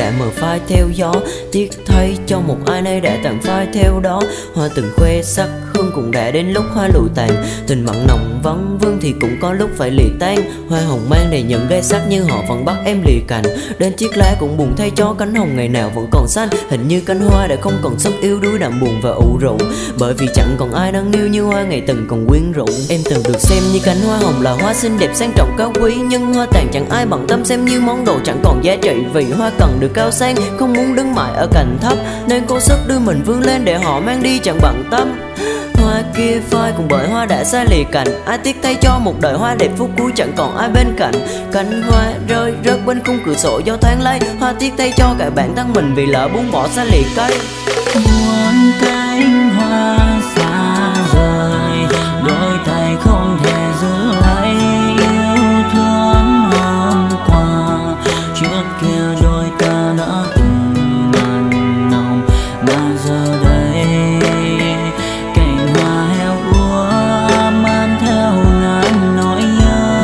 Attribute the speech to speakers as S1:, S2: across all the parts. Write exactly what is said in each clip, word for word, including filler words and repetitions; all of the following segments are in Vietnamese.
S1: đã mờ phai theo gió, tiếc thay cho một ai nay đã tàn phai theo đó. Hoa từng khoe sắc hương cũng đã đến lúc hoa lụi tàn, tình mặn nồng vấn vương thì cũng có lúc phải lìa tan. Hoa hồng mang đầy những gai sắc như họ vẫn bắt em lìa cành, đến chiếc lá cũng buồn thay cho cánh hồng ngày nào vẫn còn xanh. Hình như cánh hoa đã không còn sức yếu đuối đạm buồn và ủ rũ, bởi vì chẳng còn ai đang yêu như hoa ngày từng còn quyến rũ. Em từng được xem như cánh hoa hồng là hoa xinh đẹp sang trọng cao quý, nhưng hoa tàn chẳng ai bận tâm xem như món đồ chẳng còn giá trị. Vì hoa cần được cao sang, không muốn đứng mãi ở cành thấp, nên cố sức đưa mình vươn lên để họ mang đi chẳng bận tâm. Hoa kia phai cùng bởi hoa đã xa lìa cành, ai tiếc thay cho một đời hoa đẹp phút cuối chẳng còn ai bên cạnh. Cánh hoa rơi rớt bên khung cửa sổ gió thoáng lay, hoa tiếc thay cho cả bản thân mình vì lỡ buông bỏ xa lìa cây.
S2: Muốn cánh hoa xa rời, đôi tay không thể giữ lấy yêu thương hôm qua. Trước kia đôi ta đã từng mặn nồng, mà giờ đây cành hoa heo úa mang theo ngàn nỗi nhớ.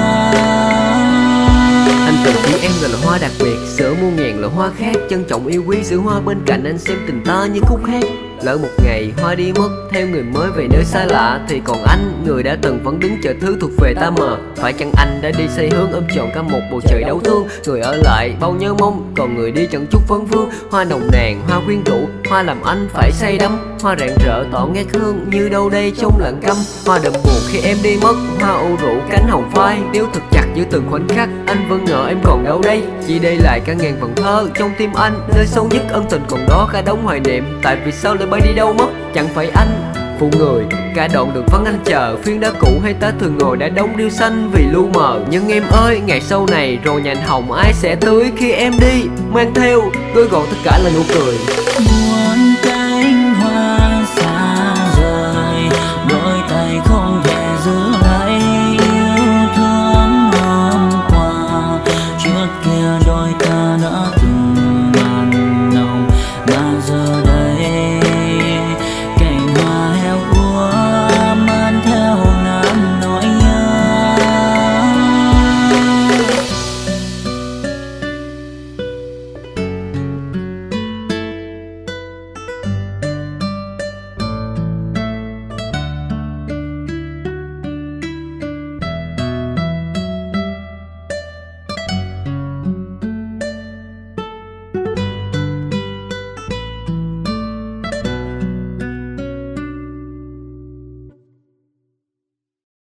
S3: Anh từng chỉ em là loại hoa đặc biệt, sữa muôn ngàn loại hoa khác, trân trọng yêu quý sự hoa bên cạnh anh xem tình ta như khúc hát. Lỡ một ngày hoa đi mất theo người mới về nơi xa lạ, thì còn anh, người đã từng vẫn đứng chờ thứ thuộc về ta mờ. Phải chăng anh đã đi xây hướng ôm trọn cả một bầu trời đau thương, người ở lại bao nhớ mong, còn người đi chẳng chút vấn vương. Hoa nồng nàn, hoa quyến rũ, hoa làm anh phải say đắm, hoa rạng rỡ tỏ ngát hương như đâu đây trong lặng câm. Hoa đậm buồn khi em đi mất, hoa ưu rũ cánh hồng phai, nếu thật chặt giữa từng khoảnh khắc anh vẫn ngỡ em còn đâu đây. Chỉ đây lại cả ngàn vần thơ trong tim anh, nơi sâu nhất ân tình còn đó cả đống hoài niệm. Tại vì sao lại bay đi đâu mất, chẳng phải anh phụ người cả đoạn đường vắng anh chờ, phiên đá cũ hay ta thường ngồi đã đóng điêu xanh vì lu mờ. Nhưng em ơi, ngày sau này rồi nhành hồng ai sẽ tưới khi em đi, mang theo gói gọn tất cả là nụ cười.